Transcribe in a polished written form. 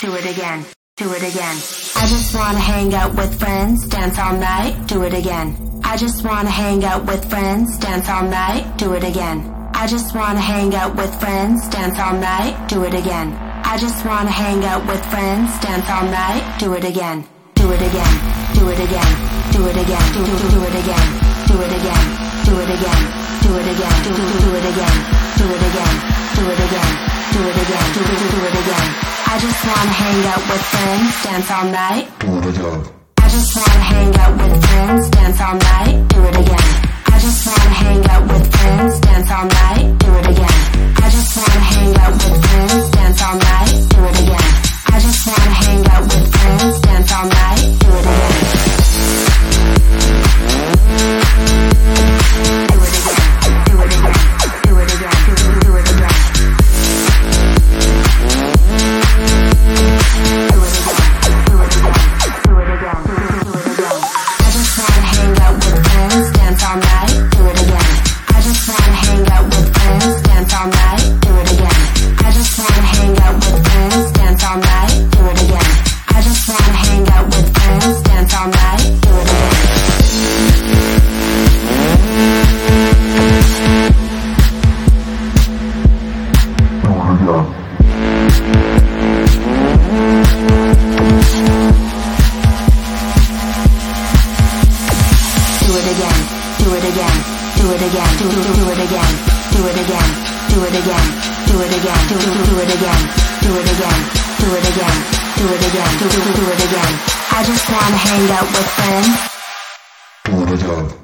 do it again, do it again. I just wanna hang out with friends, dance all night, do it again. I just wanna hang out with friends, dance all night, do it again. I just wanna hang out with friends, dance all night, do it again. I just wanna hang out with friends, dance all night, do it again. Do it again, do it again, do it again, do it again, do it again, do it again, do it again, do it again, do it again, do it again, do it again, do it again. I just wanna hang out with friends, dance all night, do it again. I just wanna hang out with friends, dance all night, do it again. I just wanna hang out with friends, dance all night, do it again. I just wanna hang out with friends, dance all night, do it again. I just wanna hang out with friends, dance all night, do it again. Do it again, do it again, do it again, do it again. Do it again, do it again, do it again, do it again. I just wanna hang out with friends, dance all night, do it again. I just wanna hang out with friends, dance all night, do it again. I just wanna hang out with friends, dance all night, do it again. I just wanna hang out with friends, dance all night, do it again. Do it again, do it again, do it again, do it again, do it again, do it again, do it again, do it again, do it again, do it again, do it again, do it again. I just wanna hang out with friends. Do it again.